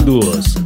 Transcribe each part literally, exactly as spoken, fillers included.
teclados.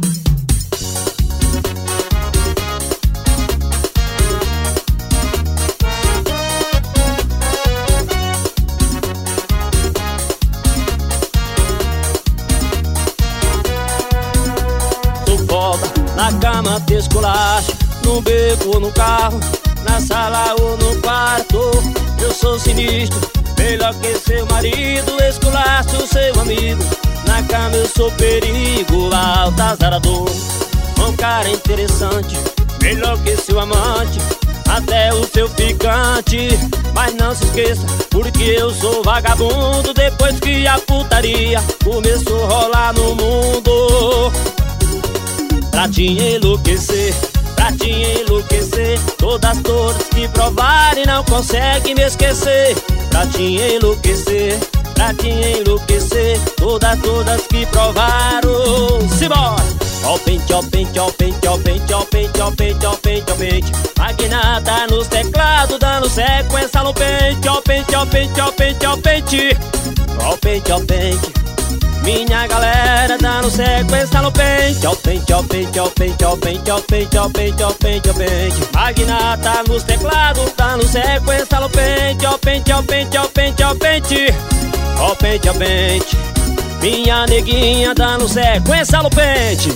Na cama te esculacho, no beco ou no carro, na sala ou no quarto. Eu sou sinistro, melhor que seu marido, esculacho seu amigo. Na cama eu sou perigo, altazarador. Um cara interessante, melhor que seu amante, até o seu ficante. Mas não se esqueça, porque eu sou vagabundo. Depois que a putaria começou a rolar no mundo, pra te enlouquecer, pra te enlouquecer, todas todas que provarem não conseguem me esquecer. Pra te enlouquecer, pra te enlouquecer, todas todas que provaram. Simbora! Ó pente, ó pente, ó pente, ó pente, ó pente, ó pente, ó pente, ó pente. Magnata nos teclados dando sequência no pente. Ó pente, ó pente, ó pente, ó pente. Ó pente, ó pente. Minha galera dando sequência no pente. Ó pente, ó pente, ó pente, ó pente, ó pente, ó pente, ó pente, ó pente. Magnata nos teclados dando sequência no pente. Ó pente, ó pente, ó pente, ó pente. Ó pente, ó pente. Minha neguinha dando sequência no pente.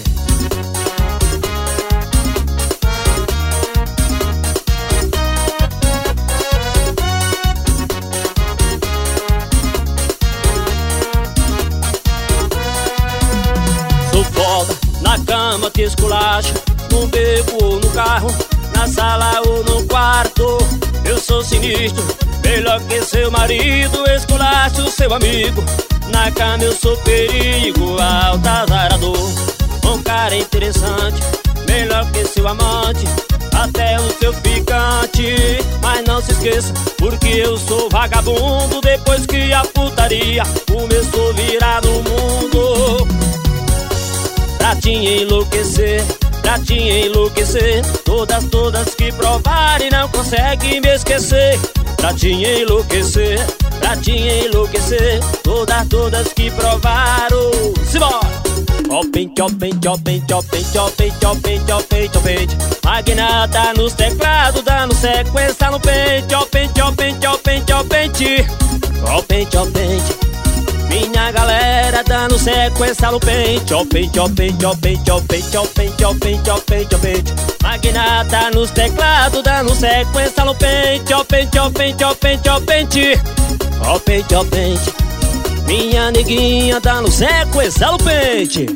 Na cama te esculacho, no beco ou no carro, na sala ou no quarto. Eu sou sinistro, melhor que seu marido, esculacho seu amigo. Na cama eu sou perigo, altazarador. Um cara interessante, melhor que seu amante, até o seu ficante. Mas não se esqueça, porque eu sou vagabundo. Depois que a putaria começou a virar no mundo, pra te enlouquecer, pra te enlouquecer, todas, todas que provarem não conseguem me esquecer. Pra te enlouquecer, pra te enlouquecer, todas, todas que provaram. Simbora! Ó pente, ó pente, ó pente, ó pente, ó pente, ó pente, ó pente, ó pente. Magnata nos teclados dando sequência no pente. Ó pente, ó pente, ó pente, ó pente. Ó pente, ó pente. Minha galera dando sequência no pente. Ó pente, ó pente, ó pente, ó pente, ó pente, ó pente, ó pente, ó pente. Magnata nos teclados dando sequência no pente. Ó pente, ó pente, ó pente, ó pente. Ó pente, ó pente. Minha neguinha dando sequência no pente.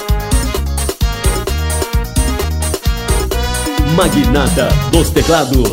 Magnata dos teclados.